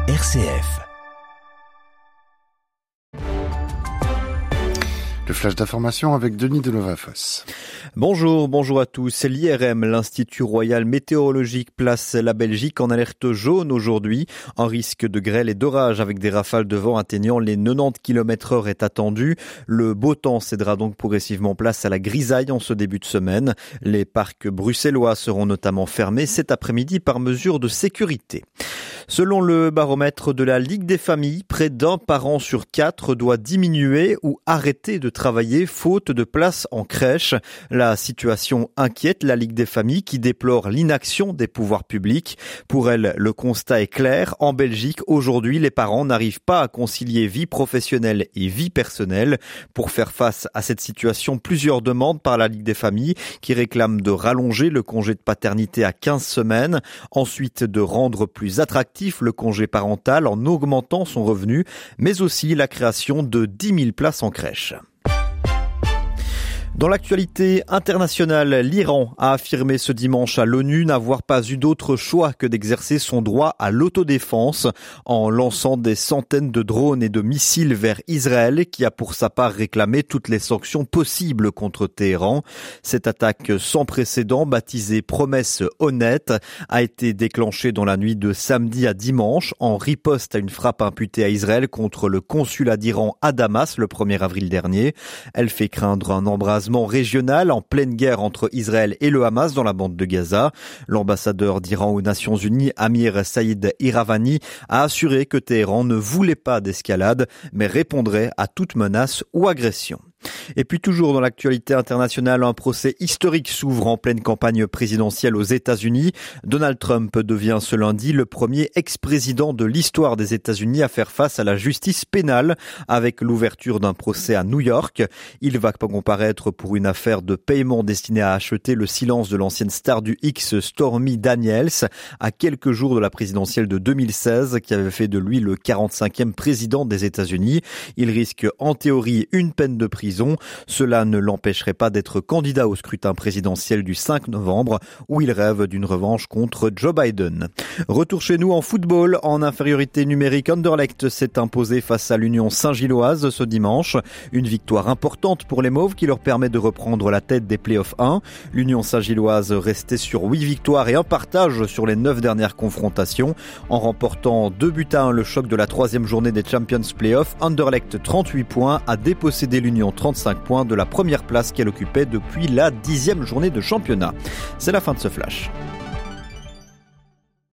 RCF. Le flash d'information avec Denis Delovafos. Bonjour à tous. L'IRM, l'Institut Royal Météorologique, place la Belgique en alerte jaune aujourd'hui. Un risque de grêle et d'orage avec des rafales de vent atteignant les 90 km/h est attendu. Le beau temps cédera donc progressivement place à la grisaille en ce début de semaine. Les parcs bruxellois seront notamment fermés cet après-midi par mesure de sécurité. Selon le baromètre de la Ligue des familles, près d'un parent sur 4 doit diminuer ou arrêter de travailler faute de place en crèche. La situation inquiète la Ligue des familles qui déplore l'inaction des pouvoirs publics. Pour elle, le constat est clair. En Belgique, aujourd'hui, les parents n'arrivent pas à concilier vie professionnelle et vie personnelle. Pour faire face à cette situation, plusieurs demandes par la Ligue des familles qui réclament de rallonger le congé de paternité à 15 semaines. Ensuite, de rendre plus attractif le congé parental en augmentant son revenu, mais aussi la création de 10 000 places en crèche. Dans l'actualité internationale, l'Iran a affirmé ce dimanche à l'ONU n'avoir pas eu d'autre choix que d'exercer son droit à l'autodéfense en lançant des centaines de drones et de missiles vers Israël qui a pour sa part réclamé toutes les sanctions possibles contre Téhéran. Cette attaque sans précédent, baptisée Promesse honnête, a été déclenchée dans la nuit de samedi à dimanche en riposte à une frappe imputée à Israël contre le consulat d'Iran à Damas le 1er avril dernier. Elle fait craindre un embrasement régional en pleine guerre entre Israël et le Hamas dans la bande de Gaza. L'ambassadeur d'Iran aux Nations Unies, Amir Saïd Iravani, a assuré que Téhéran ne voulait pas d'escalade, mais répondrait à toute menace ou agression. Et puis toujours dans l'actualité internationale, un procès historique s'ouvre en pleine campagne présidentielle aux États-Unis. Donald Trump devient ce lundi le premier ex-président de l'histoire des États-Unis à faire face à la justice pénale avec l'ouverture d'un procès à New York. Il va comparaître pour une affaire de paiement destinée à acheter le silence de l'ancienne star du X Stormy Daniels à quelques jours de la présidentielle de 2016 qui avait fait de lui le 45e président des États-Unis. Il risque en théorie une peine de prison. Cela ne l'empêcherait pas d'être candidat au scrutin présidentiel du 5 novembre où il rêve d'une revanche contre Joe Biden. Retour chez nous en football. En infériorité numérique, Anderlecht s'est imposé face à l'Union Saint-Gilloise ce dimanche. Une victoire importante pour les Mauves qui leur permet de reprendre la tête des playoffs 1. L'Union Saint-Gilloise restait sur 8 victoires et un partage sur les 9 dernières confrontations. En remportant 2-1 le choc de la 3e journée des Champions Playoffs, Anderlecht 38 points a dépossédé l'Union 35 points de la première place qu'elle occupait depuis la 10e journée de championnat. C'est la fin de ce flash.